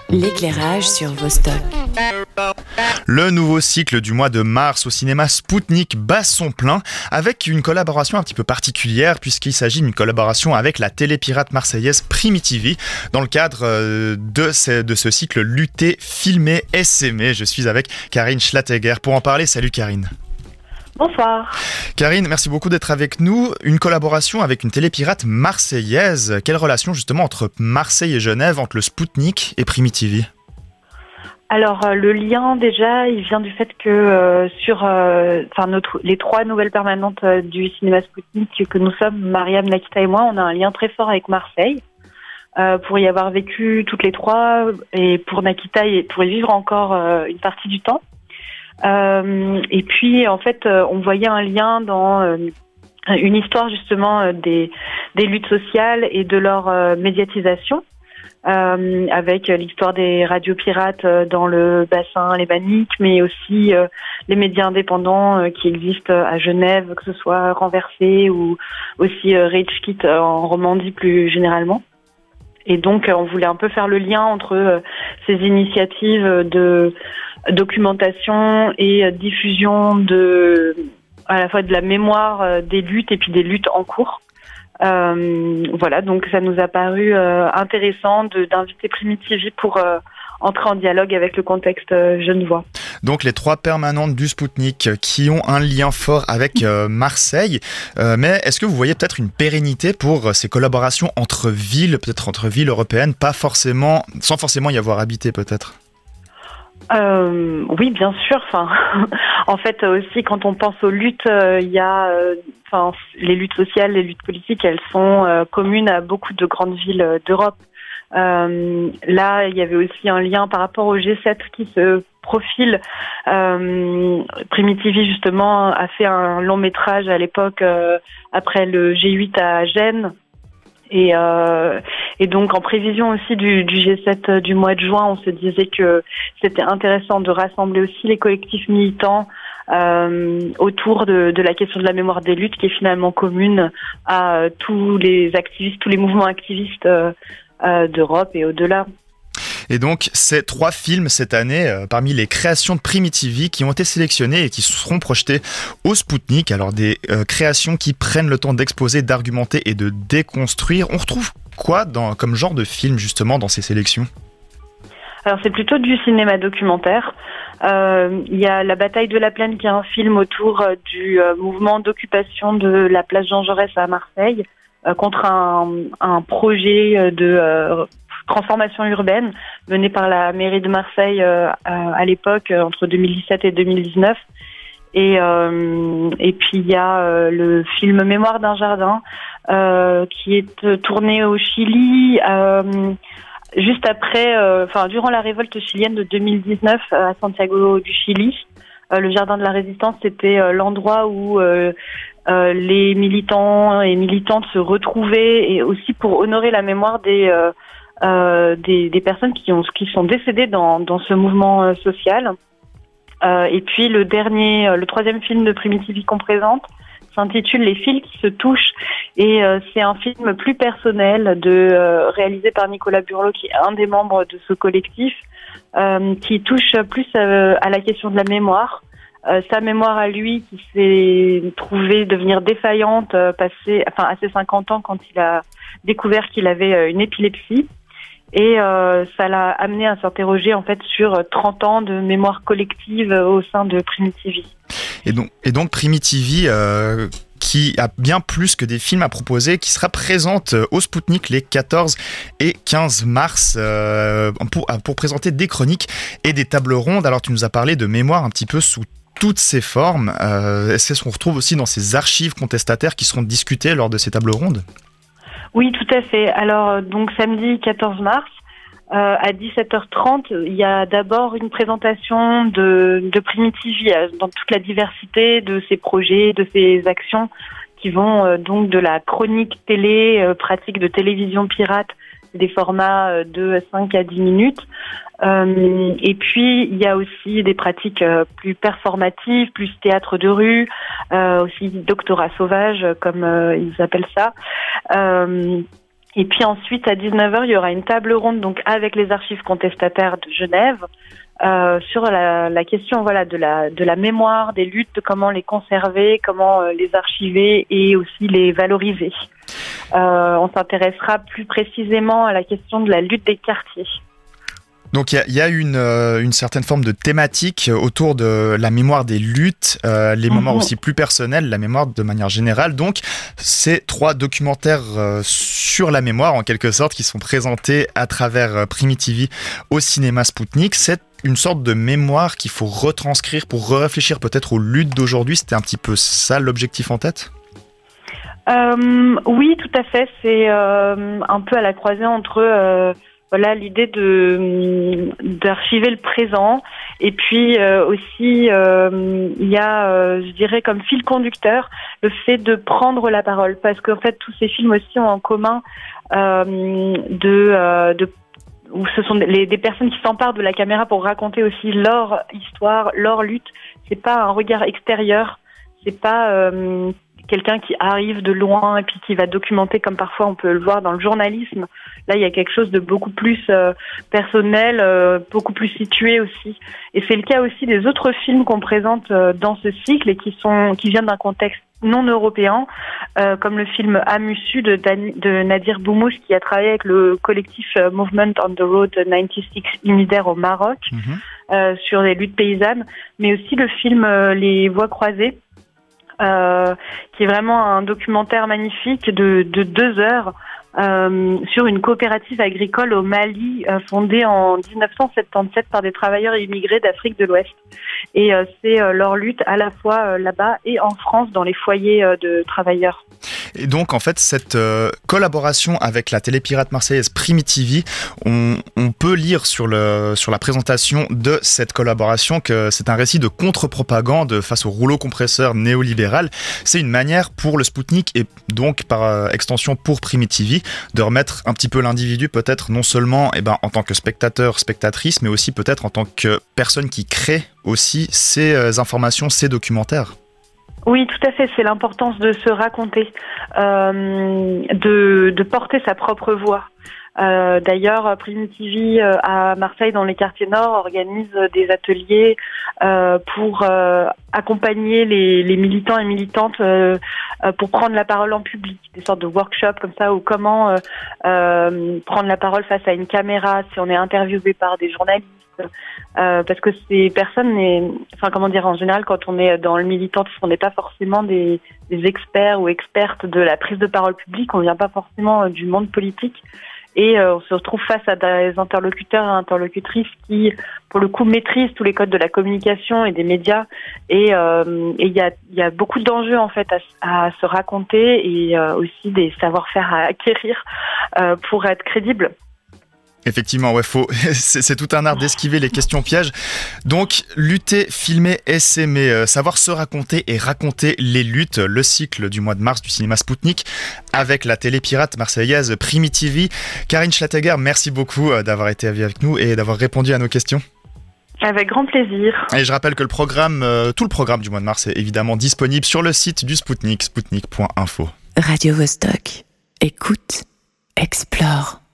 L'éclairage sur Vostok. Le nouveau cycle du mois de mars au cinéma Spoutnik bat son plein avec une collaboration un petit peu particulière puisqu'il s'agit d'une collaboration avec la télépirate marseillaise Primi-TV dans le cadre de ce cycle Lutter, filmer, s'aimer. Je suis avec Karine Schlattegger pour en parler. Salut Karine. Bonsoir. Karine, merci beaucoup d'être avec nous. Une collaboration avec une télépirate marseillaise. Quelle relation justement entre Marseille et Genève, entre le Spoutnik et Primi-TV ? Alors le lien déjà, il vient du fait que les trois nouvelles permanentes du cinéma Spoutnik que nous sommes, Mariam, Nakita et moi, on a un lien très fort avec Marseille. Pour y avoir vécu toutes les trois et pour Nakita pour y vivre encore une partie du temps. Et puis en fait on voyait un lien dans une histoire justement des luttes sociales et de leur médiatisation, avec l'histoire des radios pirates dans le bassin lémanique, mais aussi les médias indépendants qui existent à Genève, que ce soit Renversé ou aussi Rage Kit en Romandie plus généralement. Et donc on voulait un peu faire le lien entre ces initiatives de documentation et diffusion à la fois de la mémoire des luttes et puis des luttes en cours. Voilà, donc ça nous a paru intéressant d'inviter Primi-TV pour entrer en dialogue avec le contexte genevois. Donc les trois permanentes du Spoutnik qui ont un lien fort avec Marseille, mais est-ce que vous voyez peut-être une pérennité pour ces collaborations entre villes, peut-être entre villes européennes, sans forcément y avoir habité peut-être ? Oui, bien sûr. En fait, aussi, quand on pense aux luttes, il y a, les luttes sociales, les luttes politiques, elles sont communes à beaucoup de grandes villes d'Europe. Là, il y avait aussi un lien par rapport au G7 qui se profile. Primi-TV, justement, a fait un long métrage à l'époque après le G8 à Gênes. Et donc en prévision aussi du G7 du mois de juin, on se disait que c'était intéressant de rassembler aussi les collectifs militants autour de la question de la mémoire des luttes qui est finalement commune à tous les activistes, tous les mouvements activistes d'Europe et au-delà. Et donc, ces trois films cette année, parmi les créations de Primi-TV qui ont été sélectionnées et qui seront projetées au Spoutnik, alors des créations qui prennent le temps d'exposer, d'argumenter et de déconstruire. On retrouve quoi comme genre de film justement dans ces sélections ? Alors c'est plutôt du cinéma documentaire. Il y a La Bataille de la Plaine qui est un film autour du mouvement d'occupation de la place Jean Jaurès à Marseille contre un projet de transformation urbaine menée par la mairie de Marseille à l'époque entre 2017 et 2019. Et puis il y a le film Mémoire d'un jardin qui est tourné au Chili juste après, durant la révolte chilienne de 2019 à Santiago du Chili. Le jardin de la résistance, c'était l'endroit où les militants et militantes se retrouvaient et aussi pour honorer la mémoire des personnes qui sont décédées dans ce mouvement social. Et puis le troisième film de Primi-TV qu'on présente s'intitule Les fils qui se touchent et c'est un film plus personnel réalisé par Nicolas Burlot qui est un des membres de ce collectif qui touche plus à la question de la mémoire. Sa mémoire à lui qui s'est trouvée devenir défaillante à ses 50 ans quand il a découvert qu'il avait une épilepsie. Et ça l'a amené à s'interroger en fait sur 30 ans de mémoire collective au sein de Primi-TV. Et donc Primi-TV qui a bien plus que des films à proposer, qui sera présente au Spoutnik les 14 et 15 mars pour présenter des chroniques et des tables rondes. Alors tu nous as parlé de mémoire un petit peu sous toutes ses formes. Est-ce qu'on retrouve aussi dans ces archives contestataires qui seront discutées lors de ces tables rondes ? Oui, tout à fait. Alors, donc samedi 14 mars, à 17h30, il y a d'abord une présentation de Primi-TV dans toute la diversité de ses projets, de ses actions qui vont donc de la chronique télé, pratique de télévision pirate, des formats de 5 à 10 minutes. Et puis, il y a aussi des pratiques plus performatives, plus théâtre de rue, aussi doctorat sauvage, comme ils appellent ça. Et puis ensuite, à 19h, il y aura une table ronde donc avec les archives contestataires de Genève sur la question de la mémoire, des luttes, de comment les conserver, comment les archiver et aussi les valoriser. On s'intéressera plus précisément à la question de la lutte des quartiers. Donc il y a une certaine forme de thématique autour de la mémoire des luttes, les mémoires aussi plus personnelles, la mémoire de manière générale. Donc ces 3 documentaires sur la mémoire en quelque sorte qui sont présentés à travers Primitivi au cinéma Spoutnik. C'est une sorte de mémoire qu'il faut retranscrire pour réfléchir peut-être aux luttes d'aujourd'hui. C'était un petit peu ça l'objectif en tête ? Oui, tout à fait. C'est un peu à la croisée entre l'idée d'archiver le présent et puis aussi il y a je dirais comme fil conducteur le fait de prendre la parole, parce qu'en fait tous ces films aussi ont en commun où ce sont des personnes qui s'emparent de la caméra pour raconter aussi leur histoire, leur lutte. C'est pas un regard extérieur, c'est pas quelqu'un qui arrive de loin et puis qui va documenter comme parfois on peut le voir dans le journalisme. Là, il y a quelque chose de beaucoup plus personnel, beaucoup plus situé aussi. Et c'est le cas aussi des autres films qu'on présente dans ce cycle et qui viennent d'un contexte non européen, comme le film Amusu de Nadir Boumouche, qui a travaillé avec le collectif Movement on the Road 96 Unitaire au Maroc, sur les luttes paysannes, mais aussi le film Les Voies croisées, qui est vraiment un documentaire magnifique de 2 heures sur une coopérative agricole au Mali fondée en 1977 par des travailleurs immigrés d'Afrique de l'Ouest. Et c'est leur lutte à la fois là-bas et en France dans les foyers de travailleurs. Et donc en fait cette collaboration avec la télé pirate marseillaise Primitivi, on peut lire sur la présentation de cette collaboration que c'est un récit de contre-propagande face au rouleau compresseur néolibéral. C'est une manière pour le Spoutnik et donc par extension pour Primitivi de remettre un petit peu l'individu peut-être non seulement en tant que spectateur, spectatrice, mais aussi peut-être en tant que personne qui crée aussi ces informations, ces documentaires. Oui, tout à fait. C'est l'importance de se raconter, de porter sa propre voix. D'ailleurs, Primitivi à Marseille, dans les quartiers nord, organise des ateliers pour accompagner les militants et militantes pour prendre la parole en public, des sortes de workshops comme ça, ou comment prendre la parole face à une caméra si on est interviewé par des journalistes. Parce que ces personnes, en général, quand on est dans le militantisme, on n'est pas forcément des experts ou expertes de la prise de parole publique, on vient pas forcément du monde politique. Et on se retrouve face à des interlocuteurs et interlocutrices qui, pour le coup, maîtrisent tous les codes de la communication et des médias. Et il y a beaucoup d'enjeux en fait à se raconter et aussi des savoir-faire à acquérir pour être crédible. Effectivement, c'est tout un art d'esquiver les questions pièges. Donc, lutter, filmer, essaimer, savoir se raconter et raconter les luttes, le cycle du mois de mars du cinéma Spoutnik avec la télé pirate marseillaise Primitivi. Karine Schlattegger, merci beaucoup d'avoir été avec nous et d'avoir répondu à nos questions. Avec grand plaisir. Et je rappelle que tout le programme du mois de mars est évidemment disponible sur le site du Spoutnik, spoutnik.info. Radio Vostok. Écoute, explore.